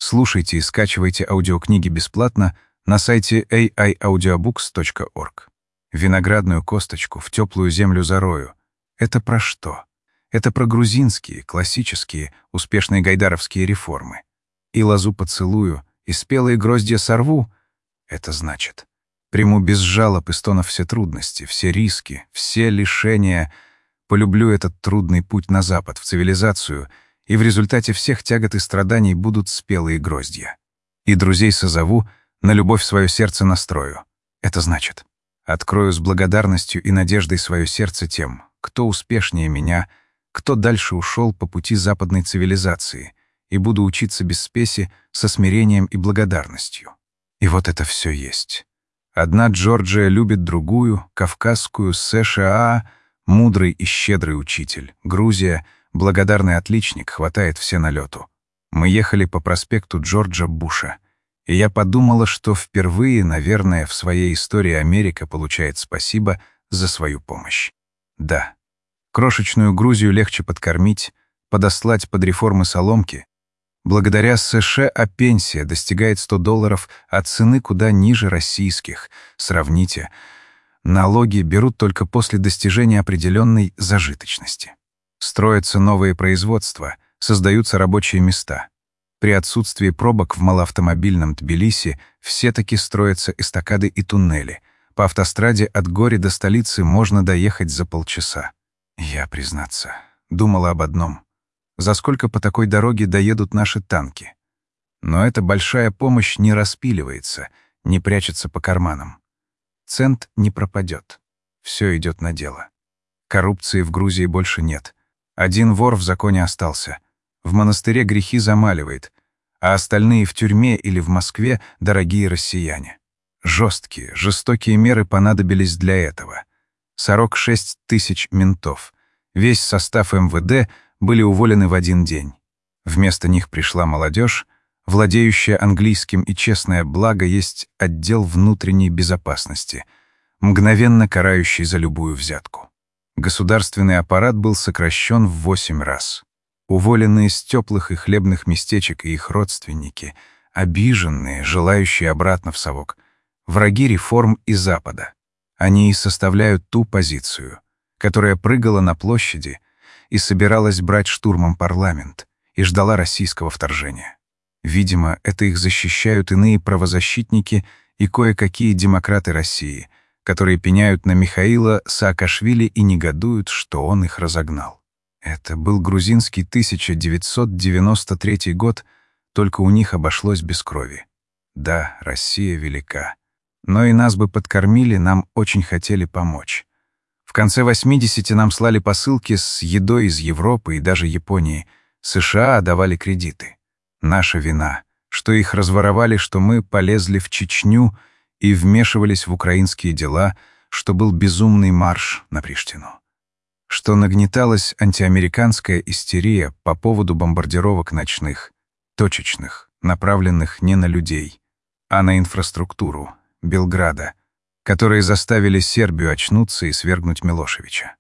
Слушайте и скачивайте аудиокниги бесплатно на сайте aiaudiobooks.org. Виноградную косточку в теплую землю зарою. Это про что? Это про грузинские, классические, успешные гайдаровские реформы. И лозу поцелую, и спелые гроздья сорву. Это значит, приму без жалоб и стонов все трудности, все риски, все лишения. Полюблю этот трудный путь на запад, в цивилизацию, и в результате всех тягот и страданий будут спелые гроздья. И друзей созову, на любовь свое сердце настрою. Это значит, открою с благодарностью и надеждой свое сердце тем, кто успешнее меня, кто дальше ушел по пути западной цивилизации, и буду учиться без спеси, со смирением и благодарностью. И вот это все есть. Одна Джорджия любит другую, кавказскую, США, мудрый и щедрый учитель, Грузия, благодарный отличник, хватает все на лету. Мы ехали по проспекту Джорджа Буша, и я подумала, что впервые, наверное, в своей истории Америка получает спасибо за свою помощь. Да, крошечную Грузию легче подкормить, подослать под реформы соломки. Благодаря США пенсия достигает $100, а цены куда ниже российских. Сравните. Налоги берут только после достижения определенной зажиточности. Строятся новые производства, создаются рабочие места. При отсутствии пробок в малоавтомобильном Тбилиси все-таки строятся эстакады и туннели. По автостраде от Гори до столицы можно доехать за полчаса. Я, признаться, думала об одном. За сколько по такой дороге доедут наши танки? Но эта большая помощь не распиливается, не прячется по карманам. Цент не пропадет. Все идет на дело. Коррупции в Грузии больше нет. Один вор в законе остался. В монастыре грехи замаливает, а остальные в тюрьме или в Москве дорогие россияне. Жесткие, жестокие меры понадобились для этого. 46 тысяч ментов. Весь состав МВД были уволены в один день. Вместо них пришла молодежь, владеющая английским, и, честное благо, есть отдел внутренней безопасности, мгновенно карающий за любую взятку. Государственный аппарат был сокращен в 8 раз. Уволенные с теплых и хлебных местечек и их родственники, обиженные, желающие обратно в совок, враги реформ и Запада. Они и составляют ту позицию, которая прыгала на площади и собиралась брать штурмом парламент и ждала российского вторжения. Видимо, это их защищают иные правозащитники и кое-какие демократы России, которые пеняют на Михаила Саакашвили и негодуют, что он их разогнал. Это был грузинский 1993 год, только у них обошлось без крови. Да, Россия велика. Но и нас бы подкормили, нам очень хотели помочь. В конце 80-х нам слали посылки с едой из Европы и даже Японии. США давали кредиты. Наша вина, что их разворовали, что мы полезли в Чечню и вмешивались в украинские дела, что был безумный марш на Приштину. Что нагнеталась антиамериканская истерия по поводу бомбардировок ночных, точечных, направленных не на людей, а на инфраструктуру Белграда, которые заставили Сербию очнуться и свергнуть Милошевича.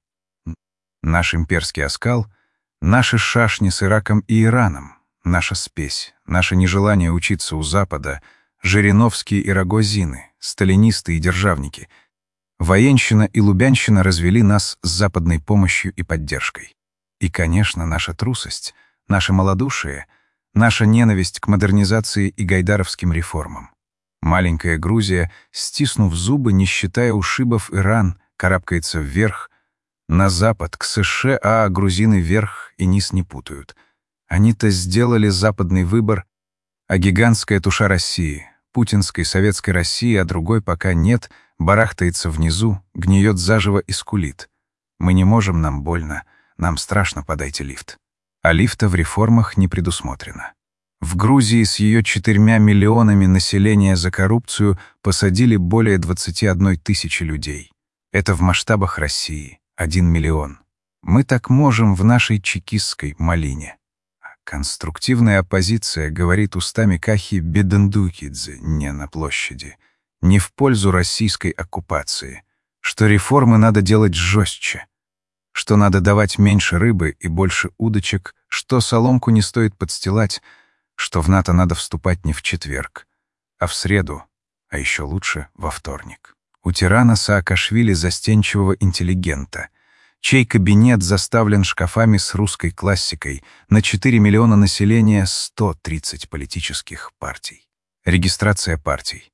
Наш имперский оскал, наши шашни с Ираком и Ираном, наша спесь, наше нежелание учиться у Запада, Жириновские и Рогозины, сталинисты и державники. Военщина и Лубянщина развели нас с западной помощью и поддержкой. И, конечно, наша трусость, наше малодушие, наша ненависть к модернизации и гайдаровским реформам. Маленькая Грузия, стиснув зубы, не считая ушибов, Иран карабкается вверх, на запад, к США, а грузины вверх и низ не путают. Они-то сделали западный выбор, а гигантская туша России, путинской советской России, а другой пока нет, барахтается внизу, гниет заживо и скулит. Мы не можем, нам больно, нам страшно, подайте лифт. А лифта в реформах не предусмотрено. В Грузии с ее 4 миллионами населения за коррупцию посадили более 21 тысячи людей. Это в масштабах России 1 миллион. Мы так можем в нашей чекистской малине. Конструктивная оппозиция говорит устами Кахи Бедендукидзе не на площади, не в пользу российской оккупации, что реформы надо делать жестче, что надо давать меньше рыбы и больше удочек, что соломку не стоит подстилать, что в НАТО надо вступать не в четверг, а в среду, а еще лучше во вторник. У тирана Саакашвили застенчивого интеллигента, чей кабинет заставлен шкафами с русской классикой, на 4 миллиона населения 130 политических партий. Регистрация партий.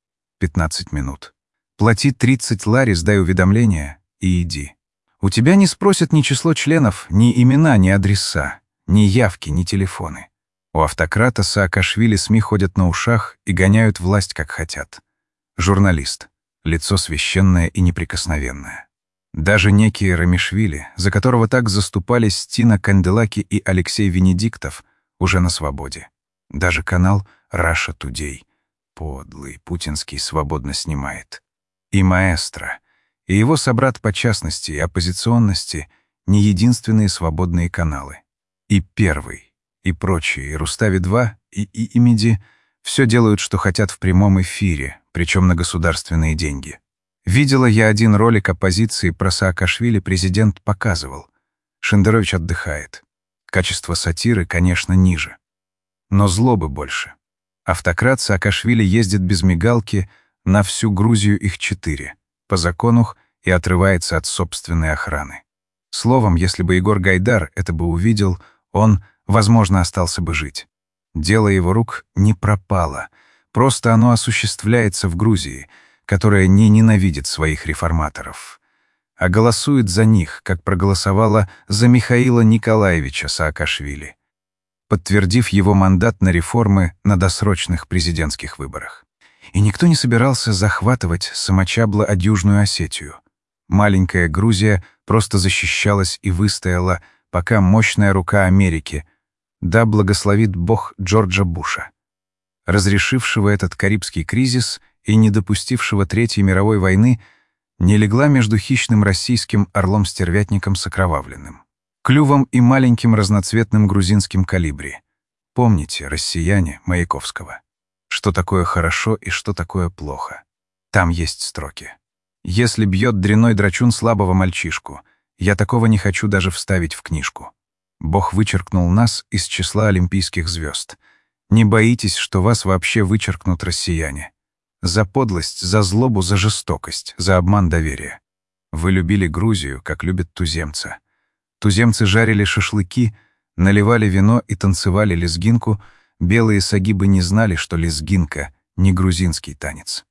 15 минут. Плати 30 лари, сдай уведомление и иди. У тебя не спросят ни число членов, ни имена, ни адреса, ни явки, ни телефоны. У автократа Саакашвили СМИ ходят на ушах и гоняют власть как хотят. Журналист. Лицо священное и неприкосновенное. Даже некий Рамишвили, за которого так заступались Тина Канделаки и Алексей Венедиктов, уже на свободе. Даже канал «Раша Тудей», подлый, путинский, свободно снимает. И маэстро, и его собрат по частности и оппозиционности не единственные свободные каналы. И Первый, и прочие, и Рустави-2, и Имиди все делают, что хотят в прямом эфире, причем на государственные деньги. Видела я один ролик оппозиции про Саакашвили, президент показывал. Шендерович отдыхает. Качество сатиры, конечно, ниже. Но злобы больше. Автократ Саакашвили ездит без мигалки на всю Грузию, их 4, по закону, и отрывается от собственной охраны. Словом, если бы Егор Гайдар это бы увидел, он, возможно, остался бы жить. Дело его рук не пропало, просто оно осуществляется в Грузии, которая не ненавидит своих реформаторов, а голосует за них, как проголосовала за Михаила Николаевича Саакашвили, подтвердив его мандат на реформы на досрочных президентских выборах. И никто не собирался захватывать самочабло-Южную Осетию. Маленькая Грузия просто защищалась и выстояла, пока мощная рука Америки, да благословит Бог Джорджа Буша, разрешившего этот карибский кризис и не допустившего Третьей мировой войны, не легла между хищным российским орлом-стервятником с окровавленным клювом и маленьким разноцветным грузинским колибри. Помните, россияне, Маяковского, что такое хорошо и что такое плохо. Там есть строки. «Если бьет дряной драчун слабого мальчишку, я такого не хочу даже вставить в книжку. Бог вычеркнул нас из числа олимпийских звезд. Не боитесь, что вас вообще вычеркнут россияне. За подлость, за злобу, за жестокость, за обман доверия. Вы любили Грузию, как любят туземца. Туземцы жарили шашлыки, наливали вино и танцевали лезгинку. Белые сагибы не знали, что лезгинка — не грузинский танец.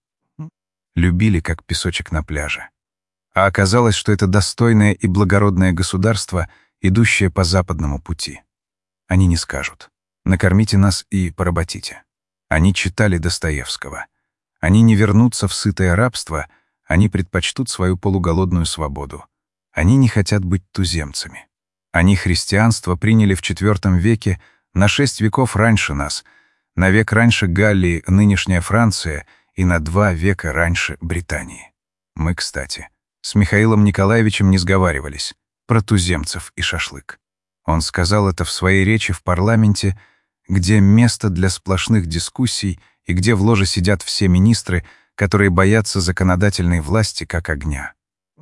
Любили, как песочек на пляже. А оказалось, что это достойное и благородное государство, идущее по западному пути. Они не скажут: накормите нас и поработите. Они читали Достоевского. Они не вернутся в сытое рабство, они предпочтут свою полуголодную свободу. Они не хотят быть туземцами. Они христианство приняли в IV веке, на 6 веков раньше нас, на век раньше Галлии, нынешняя Франция, и на 2 века раньше Британии. Мы, кстати, с Михаилом Николаевичем не сговаривались про туземцев и шашлык. Он сказал это в своей речи в парламенте, где место для сплошных дискуссий и где в ложе сидят все министры, которые боятся законодательной власти как огня.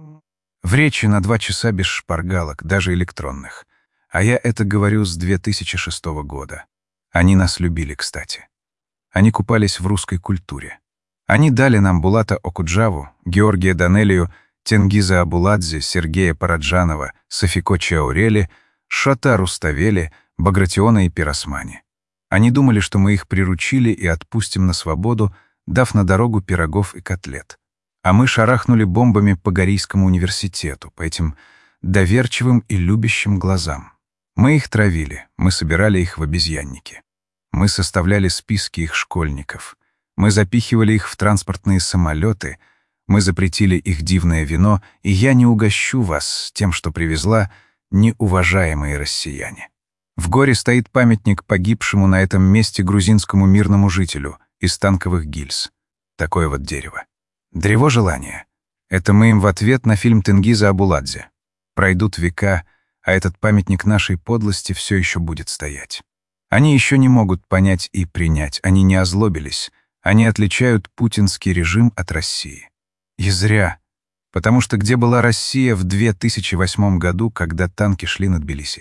В речи на 2 часа без шпаргалок, даже электронных. А я это говорю с 2006 года. Они нас любили, кстати. Они купались в русской культуре. Они дали нам Булата Окуджаву, Георгия Данелию, Тенгиза Абуладзе, Сергея Параджанова, Софико Чаурели, Шата Руставели, Багратиона и Пиросмани. Они думали, что мы их приручили и отпустим на свободу, дав на дорогу пирогов и котлет. А мы шарахнули бомбами по Горийскому университету, по этим доверчивым и любящим глазам. Мы их травили, мы собирали их в обезьянники. Мы составляли списки их школьников. Мы запихивали их в транспортные самолеты, мы запретили их дивное вино, и я не угощу вас тем, что привезла, неуважаемые россияне. В горе стоит памятник погибшему на этом месте грузинскому мирному жителю из танковых гильз. Такое вот дерево. Древо желания. Это мы им в ответ на фильм Тенгиза Абуладзе. Пройдут века, а этот памятник нашей подлости все еще будет стоять. Они еще не могут понять и принять, они не озлобились, они отличают путинский режим от России. И зря, потому что где была Россия в 2008 году, когда танки шли над Тбилиси?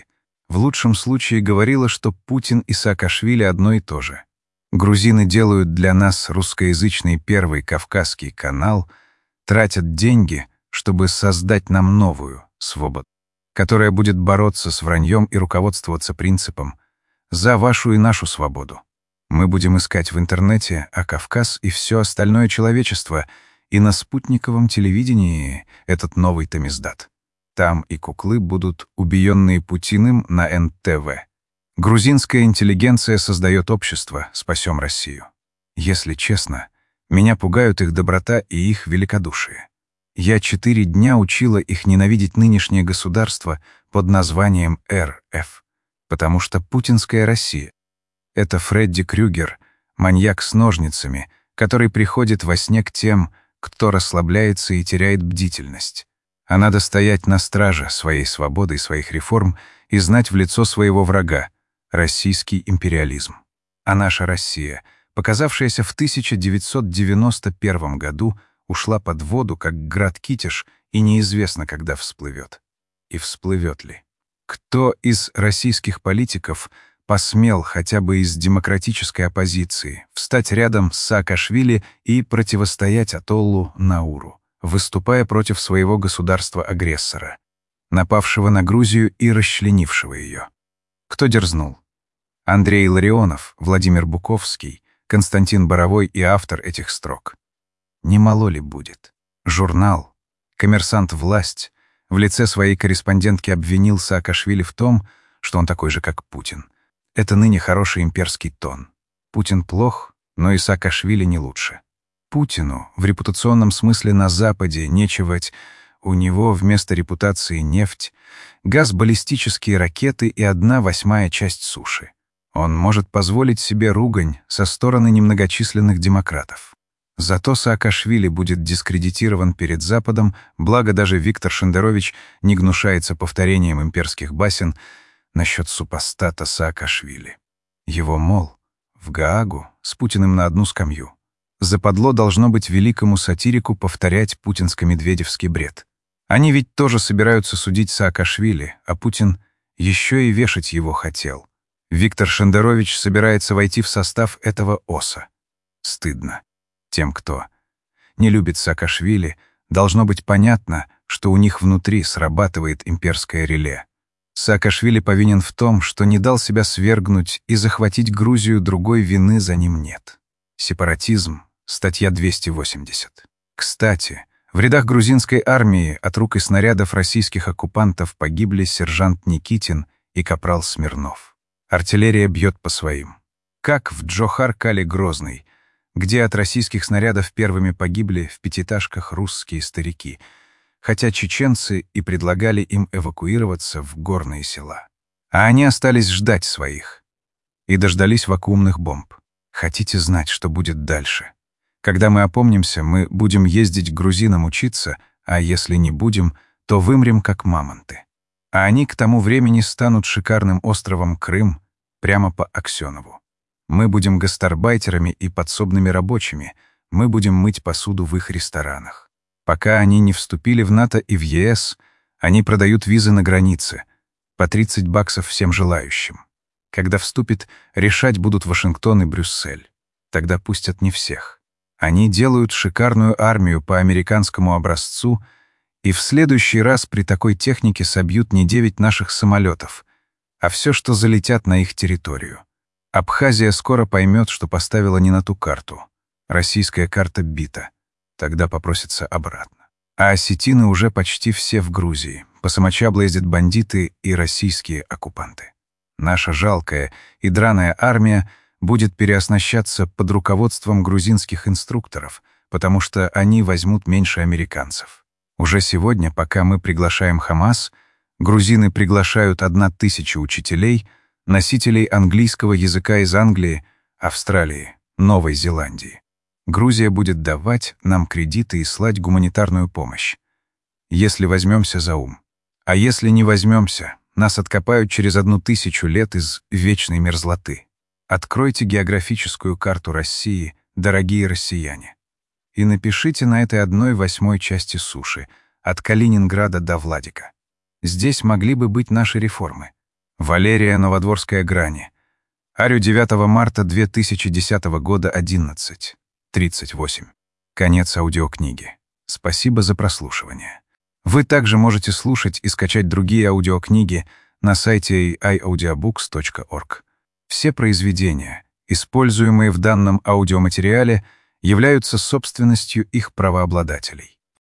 в лучшем случае говорила, что Путин и Саакашвили одно и то же. Грузины делают для нас русскоязычный Первый Кавказский канал, тратят деньги, чтобы создать нам новую свободу, которая будет бороться с враньем и руководствоваться принципом «за вашу и нашу свободу». Мы будем искать в интернете, а Кавказ и все остальное человечество, и на спутниковом телевидении этот новый тамиздат. Там и куклы будут убиенные Путиным на НТВ. Грузинская интеллигенция создает общество «Спасем Россию». Если честно, меня пугают их доброта и их великодушие. Я 4 дня учила их ненавидеть нынешнее государство под названием РФ, потому что путинская Россия — это Фредди Крюгер, маньяк с ножницами, который приходит во сне к тем, кто расслабляется и теряет бдительность. А надо стоять на страже своей свободы и своих реформ и знать в лицо своего врага — российский империализм. А наша Россия, показавшаяся в 1991 году, ушла под воду, как град Китеж, и неизвестно, когда всплывет. И всплывет ли? Кто из российских политиков посмел хотя бы из демократической оппозиции встать рядом с Саакашвили и противостоять Атоллу Науру, выступая против своего государства-агрессора, напавшего на Грузию и расчленившего ее? Кто дерзнул? Андрей Ларионов, Владимир Буковский, Константин Боровой и автор этих строк. Немало ли будет? Журнал «Коммерсант. Власть» в лице своей корреспондентки обвинил Саакашвили в том, что он такой же, как Путин. Это ныне хороший имперский тон. Путин плох, но и Саакашвили не лучше. Путину в репутационном смысле на Западе нечевать, у него вместо репутации нефть, газ, баллистические ракеты и 1/8 часть суши. Он может позволить себе ругань со стороны немногочисленных демократов. Зато Саакашвили будет дискредитирован перед Западом, благо даже Виктор Шендерович не гнушается повторением имперских басен насчет супостата Саакашвили. Его, мол, в Гаагу с Путиным на одну скамью. Западло должно быть великому сатирику повторять путинско-медведевский бред. Они ведь тоже собираются судить Саакашвили, а Путин еще и вешать его хотел. Виктор Шендерович собирается войти в состав этого ОСа. Стыдно. Тем, кто не любит Саакашвили, должно быть понятно, что у них внутри срабатывает имперское реле. Саакашвили повинен в том, что не дал себя свергнуть и захватить Грузию, другой вины за ним нет. Сепаратизм, статья 280. Кстати, в рядах грузинской армии от рук и снарядов российских оккупантов погибли сержант Никитин и капрал Смирнов. Артиллерия бьет по своим. Как в Джохар-Кале Грозный, где от российских снарядов первыми погибли в пятиэтажках русские старики, хотя чеченцы и предлагали им эвакуироваться в горные села. А они остались ждать своих. И дождались вакуумных бомб. Хотите знать, что будет дальше? Когда мы опомнимся, мы будем ездить к грузинам учиться, а если не будем, то вымрем как мамонты. А они к тому времени станут шикарным островом Крым прямо по Аксенову. Мы будем гастарбайтерами и подсобными рабочими, мы будем мыть посуду в их ресторанах. Пока они не вступили в НАТО и в ЕС, они продают визы на границе, по $30 всем желающим. Когда вступит, решать будут Вашингтон и Брюссель. Тогда пустят не всех. Они делают шикарную армию по американскому образцу, и в следующий раз при такой технике собьют не 9 наших самолетов, а все, что залетят на их территорию. Абхазия скоро поймет, что поставила не на ту карту. Российская карта бита. Тогда попросится обратно. А осетины уже почти все в Грузии. По Самочаблу ездят бандиты и российские оккупанты. Наша жалкая и драная армия будет переоснащаться под руководством грузинских инструкторов, потому что они возьмут меньше американцев. Уже сегодня, пока мы приглашаем Хамас, грузины приглашают 1000 учителей, носителей английского языка из Англии, Австралии, Новой Зеландии. Грузия будет давать нам кредиты и слать гуманитарную помощь. Если возьмемся за ум. А если не возьмемся, нас откопают через 1000 лет из вечной мерзлоты. Откройте географическую карту России, дорогие россияне, и напишите на этой 1/8 части суши, от Калининграда до Владика. Здесь могли бы быть наши реформы. Валерия Новодворская Грани. Арию 9 марта 2010 года 11:38. Конец аудиокниги. Спасибо за прослушивание. Вы также можете слушать и скачать другие аудиокниги на сайте iaudiobooks.org. Все произведения, используемые в данном аудиоматериале, являются собственностью их правообладателей.